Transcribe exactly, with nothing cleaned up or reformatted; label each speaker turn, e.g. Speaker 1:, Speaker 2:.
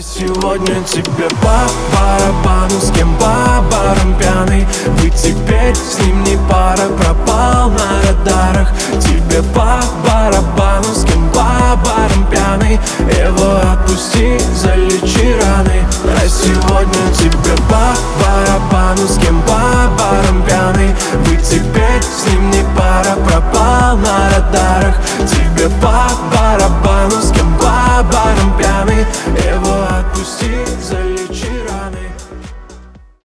Speaker 1: Сегодня тебе по барабану, с кем по барам пьяный. Вы теперь с ним не пара, пропал на радарах. Тебе по барабану, с кем по барам пьяный. Его отпусти, залечи раны. А сегодня тебе по барабану, с кем по барам пьяный. Вы теперь с ним не пара, пропал на радарах. Тебе по барабану, с кем по барам пьяный. Его отпусти, залечи.